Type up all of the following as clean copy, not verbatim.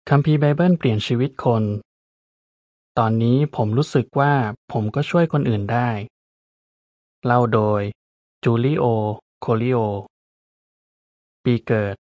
คัมภีร์ไบเบิลเปลี่ยนชีวิตคน ตอนนี้ผมรู้สึกว่าผมก็ช่วยคนอื่นได้ เล่าโดย จูลิโอ โคลิโอ ปีเกิด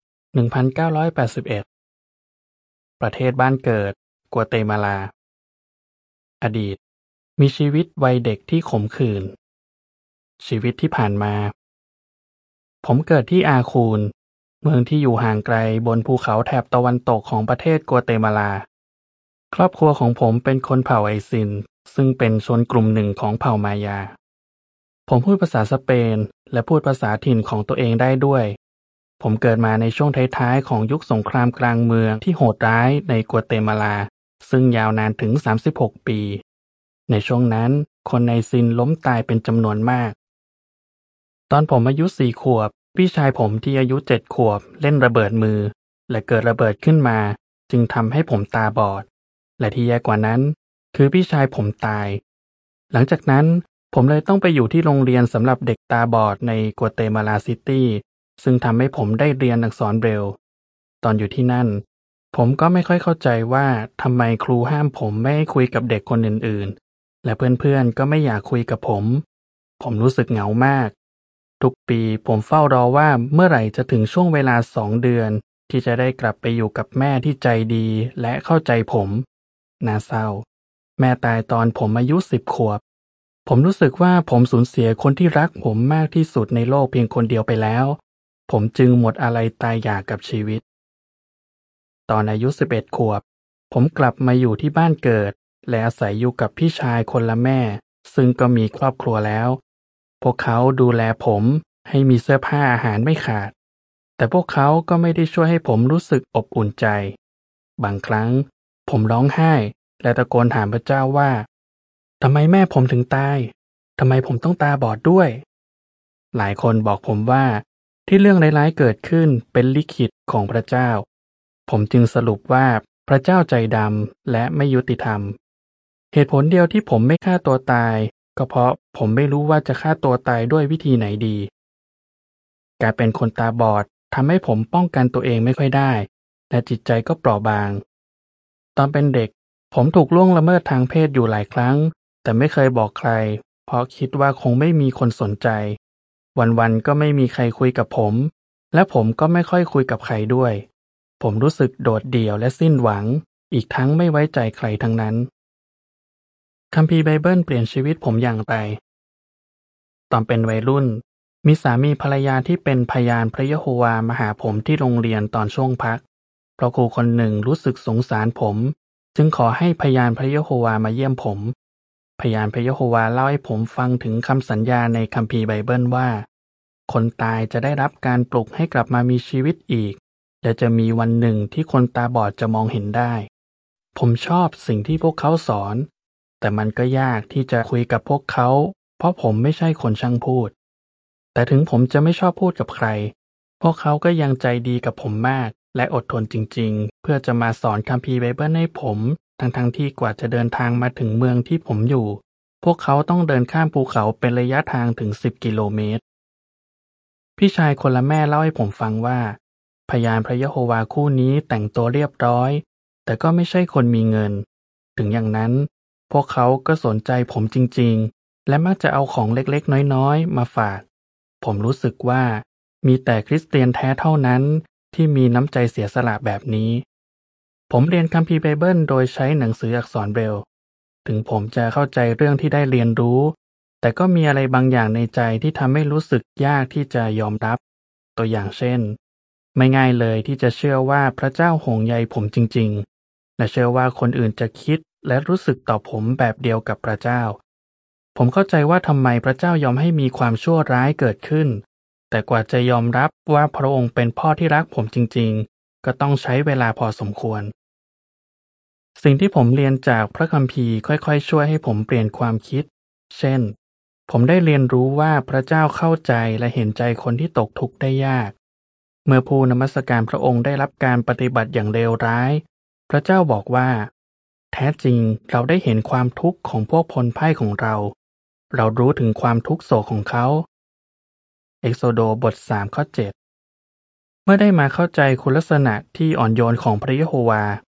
1981 ประเทศบ้านเกิด กัวเตมาลา อดีต มีชีวิตวัยเด็กที่ขมขื่น ชีวิตที่ผ่านมา ผมเกิดที่อาคูน เมืองที่อยู่ห่างไกลบนภูเขาแถบตะวันตกของประเทศกัวเตมาลา ครอบครัวของผมเป็นคนเผ่าไอซิน ซึ่งเป็นชนกลุ่มหนึ่งของเผ่ามายา ผมพูดภาษาสเปนและพูดภาษาถิ่นของตัวเองได้ด้วย ผมเกิดมาในช่วงท้ายๆของยุคสงครามกลางเมืองที่โหดร้ายในกัวเตมาลา ซึ่งยาวนานถึง 36 ปี ในช่วงนั้นคนไอซินล้มตายเป็นจำนวนมาก ตอนผมอายุ 4 ขวบ พี่ชายผมที่อายุ 7 ขวบเล่นระเบิดมือ และเกิดระเบิดขึ้นมา จึงทำให้ผมตาบอด และที่แย่กว่านั้นคือพี่ชายผมตาย หลังจากนั้นผมเลยต้องไปอยู่ที่โรงเรียนสำหรับเด็กตาบอดในกัวเตมาลาซิตี้ ซึ่งทำให้ผมได้เรียนอักษรเบรลล์ ตอนอยู่ที่นั่น ผมก็ไม่ค่อยเข้าใจว่าทำไมครูห้ามผมไม่ให้คุยกับเด็กคนอื่นๆ และเพื่อนๆก็ไม่อยากคุยกับผม ผมรู้สึกเหงามาก ทุกปีผมเฝ้ารอว่าเมื่อไหร่จะถึงช่วงเวลา2 เดือนที่จะได้กลับไปอยู่กับแม่ที่ใจดีและเข้าใจผม น่าเศร้า แม่ตายตอนผมอายุ 10 ขวบ ผมรู้สึกว่าผมสูญเสียคนที่รักผมมากที่สุดในโลกเพียงคนเดียวไปแล้ว ผมจึงหมดอะไรตายอยากกับชีวิต ตอนอายุ 11 ขวบ ผมกลับมาอยู่ที่บ้านเกิดและอาศัยอยู่กับพี่ชายคนละแม่ ซึ่งก็มีครอบครัวแล้ว พวกเขาดูแลผมให้มีเสื้อผ้าอาหารไม่ขาด แต่พวกเขาก็ไม่ได้ช่วยให้ผมรู้สึกอบอุ่นใจ บางครั้งผมร้องไห้และตะโกนถามพระเจ้าว่าทำไมแม่ผมถึงตาย ทำไมผมต้องตาบอดด้วย หลายคนบอกผมว่าที่เรื่องร้ายๆเกิดขึ้นเป็นลิขิตของพระเจ้า ผมจึงสรุปว่าพระเจ้าใจดำและไม่ยุติธรรม เหตุผลเดียวที่ผมไม่ฆ่าตัวตายก็เพราะผมไม่รู้ว่าจะฆ่าตัวตายด้วยวิธีไหนดี การเป็นคนตาบอดทำให้ผมป้องกันตัวเองไม่ค่อยได้ และจิตใจก็เปราะบาง ตอนเป็นเด็กผมถูกล่วงละเมิดทางเพศอยู่หลายครั้ง แต่ไม่เคยบอกใคร เพราะคิดว่าคงไม่มีคนสนใจ วันๆก็ไม่มีใครคุยกับผม และผมก็ไม่ค่อยคุยกับใครด้วย ผมรู้สึกโดดเดี่ยวและสิ้นหวัง อีกทั้งไม่ไว้ใจใครทั้งนั้น คัมภีร์ไบเบิลเปลี่ยนชีวิตผมอย่างไร ตอนเป็นวัยรุ่น มีสามีภรรยาที่เป็นพยานพระยะโฮวามาหาผมที่โรงเรียนตอนช่วงพัก เพราะครูคนหนึ่งรู้สึกสงสารผม จึงขอให้พยานพระยะโฮวามาเยี่ยมผม พยานพระยะโฮวาเล่าให้ผมฟังถึงคำสัญญาในคัมภีร์ไบเบิลว่า คนตายจะได้รับการปลุกให้กลับมามีชีวิตอีก และจะมีวันหนึ่งที่คนตาบอดจะมองเห็นได้ ผมชอบสิ่งที่พวกเขาสอน แต่มันก็ยากที่จะคุยกับพวกเขา เพราะผมไม่ใช่คนช่างพูด แต่ถึงผมจะไม่ชอบพูดกับใคร พวกเขาก็ยังใจดีกับผมมากและอดทนจริงๆ เพื่อจะมาสอนคัมภีร์ไบเบิลให้ผม ทั้งที่กว่าจะเดินทางมาถึงเมืองที่ผมอยู่ พวกเขาต้องเดินข้ามภูเขาเป็นระยะทางถึง 10 กิโลเมตร พี่ชายคนละแม่เล่าให้ผมฟังว่า พยานพระยะโฮวาคู่นี้แต่งตัวเรียบร้อย แต่ก็ไม่ใช่คนมีเงิน ถึงอย่างนั้น พวกเขาก็สนใจผมจริงๆ และมักจะเอาของเล็กๆน้อยๆมาฝาก ผมรู้สึกว่ามีแต่คริสเตียนแท้เท่านั้นที่มีน้ำใจเสียสละแบบนี้ ผมเรียนคัมภีร์ไบเบิลโดยใช้หนังสืออักษรเบรลล์ ถึงผมจะเข้าใจเรื่องที่ได้เรียนรู้ แต่ก็มีอะไรบางอย่างในใจที่ทำให้รู้สึกยากที่จะยอมรับ ตัวอย่างเช่น ไม่ง่ายเลยที่จะเชื่อว่าพระเจ้าห่วงใยผมจริงๆ และเชื่อว่าคนอื่นจะคิดและรู้สึกต่อผมแบบเดียวกับพระเจ้า ผมเข้าใจว่าทำไมพระเจ้ายอมให้มีความชั่วร้ายเกิดขึ้น แต่กว่าจะยอมรับว่าพระองค์เป็นพ่อที่รักผมจริงๆ ก็ต้องใช้เวลาพอสมควร สิ่งที่ผมเรียนจากพระคัมภีร์ค่อยๆช่วยให้ผมเปลี่ยนความคิด เช่น ผมได้เรียนรู้ว่าพระเจ้าเข้าใจและเห็นใจคนที่ตกทุกข์ได้ยาก เมื่อผู้นมัสการพระองค์ได้รับการปฏิบัติอย่างเลวร้าย พระเจ้าบอกว่า แท้จริงเราได้เห็นความทุกข์ของพวกพลพ่ายของเรา เรารู้ถึงความทุกข์โศกของเขา เอ็กโซโดบท 3 ข้อ 7 เมื่อได้มาเข้าใจคุณลักษณะที่อ่อนโยนของพระยะโฮวา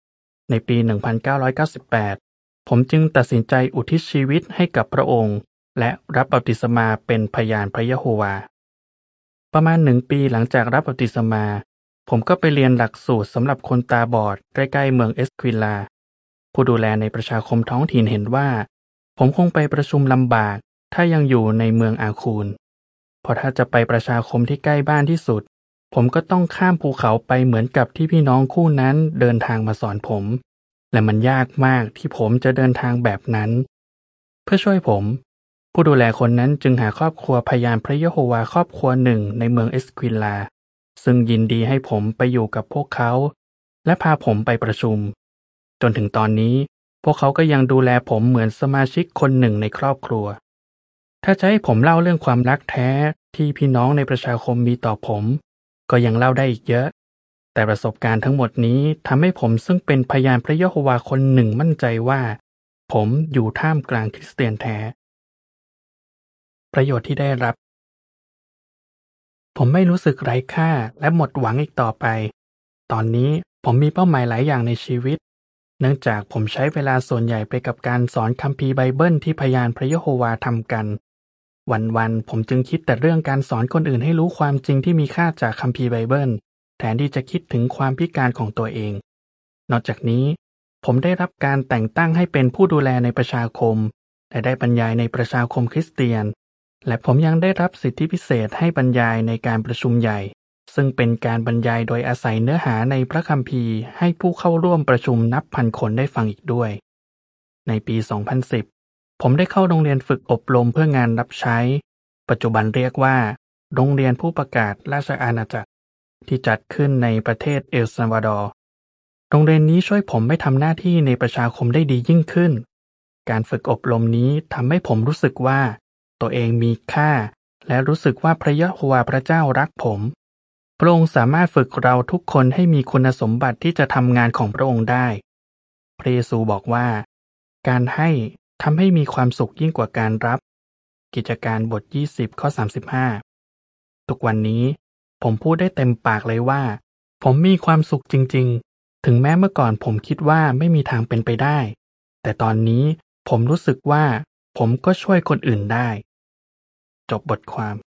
ในปี 1998 ผมจึงตัดสินใจอุทิศชีวิตให้กับพระองค์และรับบัพติศมาเป็นพยานพระยะโฮวาประมาณ1 ปีหลังจากรับบัพติศมาผมก็ไปเรียนหลักสูตรสำหรับคนตาบอดใกล้ๆเมืองเอสควิลาผู้ดูแลในประชาคมท้องถิ่นเห็นว่าผมคงไปประชุมลำบากถ้ายังอยู่ในเมืองอาคูนเพราะถ้าจะไปประชาคมที่ใกล้บ้านที่สุดผมก็ต้องข้ามภูเขาไปเหมือนกับที่พี่น้องคู่นั้นเดินทางมาสอนผมและมันยากมากที่ผมจะเดินทางแบบนั้นเพื่อช่วยผมผู้ดูแลคนนั้นจึงหาครอบครัวพยานพระยะโฮวาครอบครัวหนึ่งในเมืองเอสควิลาซึ่งยินดีให้ผมไปอยู่กับพวกเขาและพาผมไปประชุมจนถึงตอนนี้พวกเขาก็ยังดูแลผมเหมือนสมาชิกคนหนึ่งในครอบครัวถ้าจะให้ผมเล่าเรื่องความรักแท้ที่พี่น้องในประชาคมมีต่อผมก็ยังเล่าได้อีกเยอะแต่ประสบการณ์ทั้งหมดนี้ทำให้ผมซึ่งเป็นพยานพระยะโฮวาคนหนึ่งมั่นใจว่าผมอยู่ท่ามกลางคริสเตียนแท้ประโยชน์ที่ได้รับผมไม่รู้สึกไร้ค่าและหมดหวังอีกต่อไปตอนนี้ผมมีเป้าหมายหลายอย่างในชีวิตเนื่องจากผมใช้เวลาส่วนใหญ่ไปกับการสอนคัมภีร์ไบเบิลที่พยานพระยะโฮวาทำกันวันๆผมจึงคิดแต่เรื่องการสอนคนอื่นให้รู้ความจริงที่มีค่าจากคัมภีร์ไบเบิลแทนที่จะคิดถึงความพิการของตัวเองนอกจากนี้ผมได้รับการแต่งตั้งให้เป็นผู้ดูแลในประชาคมและได้บรรยายในประชาคมคริสเตียนและผมยังได้รับสิทธิพิเศษให้บรรยายในการประชุมใหญ่ซึ่งเป็นการบรรยายโดยอาศัยเนื้อหาในพระคัมภีร์ให้ผู้เข้าร่วมประชุมนับพันคนได้ฟังอีกด้วยในปี 2010 ผมได้เข้าโรงเรียนฝึกอบรมเพื่องานรับใช้ปัจจุบันเรียกว่าโรงเรียนผู้ประกาศราชอาณาจักรที่จัดขึ้นในประเทศเอลซัลวาดอร์โรงเรียนนี้ช่วยผมให้ทำหน้าที่ในประชาคมได้ดียิ่งขึ้นการฝึกอบรมนี้ทำให้ผมรู้สึกว่าตัวเองมีค่าและรู้สึกว่าพระยะโฮวาห์พระเจ้ารักผมพระองค์สามารถฝึกเราทุกคนให้มีคุณสมบัติที่จะทำงานของพระองค์ได้พระเยซูบอกว่าการให้ทำให้มีความสุขยิ่งกว่าการรับกิจการบท 20 ข้อ 35ทุกวันนี้ผมพูดได้เต็มปากเลยว่าผมมีความสุขจริงๆถึงแม้เมื่อก่อนผมคิดว่าไม่มีทางเป็นไปได้แต่ตอนนี้ผมรู้สึกว่าผมก็ช่วยคนอื่นได้จบบทความ